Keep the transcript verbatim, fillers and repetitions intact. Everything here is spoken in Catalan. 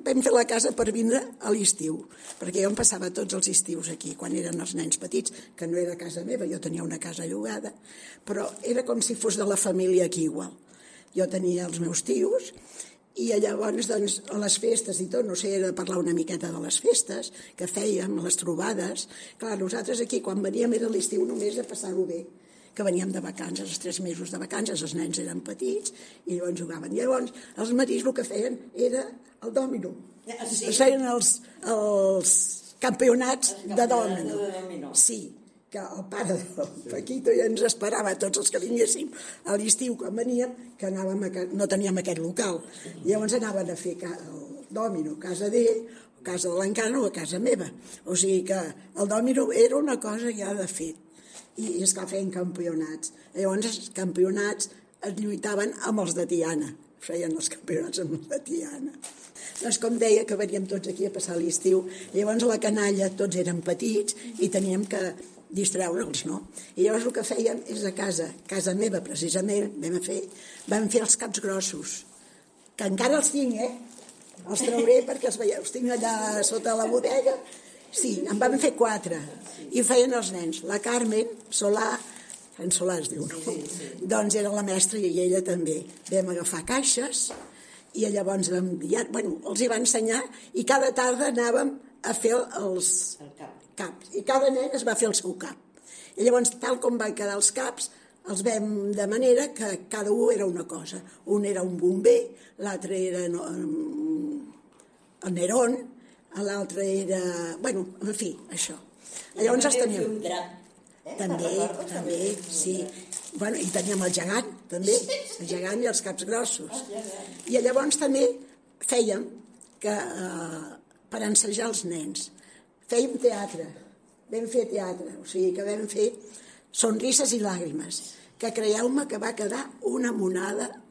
vam fer la casa per vindre a l'estiu, perquè jo em passava tots els estius aquí, quan eren els nens petits, que no era casa meva, jo tenia una casa llogada, però era com si fos de la família aquí igual. Jo tenia els meus tios, i llavors, doncs, a les festes i tot, no sé, era parlar una miqueta de les festes que fèiem, les trobades. Clar, nosaltres aquí, quan veníem, era l'estiu només a passar-ho bé, que veníem de vacances, els tres mesos de vacances, els nens eren petits i llavors jugaven. Llavors, els matins el que feien era el dòmino. Sí. Feien els, els campionats de dòmino. Sí, que el pare del Paquito ja ens esperava tots els que vinguéssim a l'estiu quan veníem, que anàvem a, no teníem aquest local. Llavors anaven a fer el dòmino a casa d'ell, a casa de l'Encana o a casa meva. O sigui que el dòmino era una cosa ja de fet. I és que feien campionats. Llavors els campionats es lluitaven amb els de Tiana. Feien els campionats amb els de Tiana. Doncs com deia que veníem tots aquí a passar l'estiu, llavors a la canalla tots eren petits i teníem que distreure'ls, no? I llavors el que fèiem és a casa, casa meva precisament, vam fer, vam fer els caps grossos, que encara els tinc, eh? Els trauré perquè els veieu, els tinc allà sota la bodega. Sí, en vam fer quatre, i feien els nens. La Carmen Solà, en Solà es diu, no? Sí, sí. Doncs era la mestra i ella també. Vam agafar caixes i llavors vam, ja, bueno, els hi va ensenyar i cada tarda anàvem a fer els caps. I cada nen es va fer el seu cap. I llavors, tal com van quedar els caps, els vam de manera que cada un era una cosa. Un era un bomber, l'altre era el Nerón, l'altre era... Bueno, en fi, això. Llavors els teníem... També, també, sí. Bueno, i teníem el gegant, també, el gegant i els caps grossos. I llavors també fèiem que, eh, per ensejar els nens, fèiem teatre, vam fer teatre, o sigui que vam fer Sonrises i Làgrimes, que creieu-me que va quedar una monada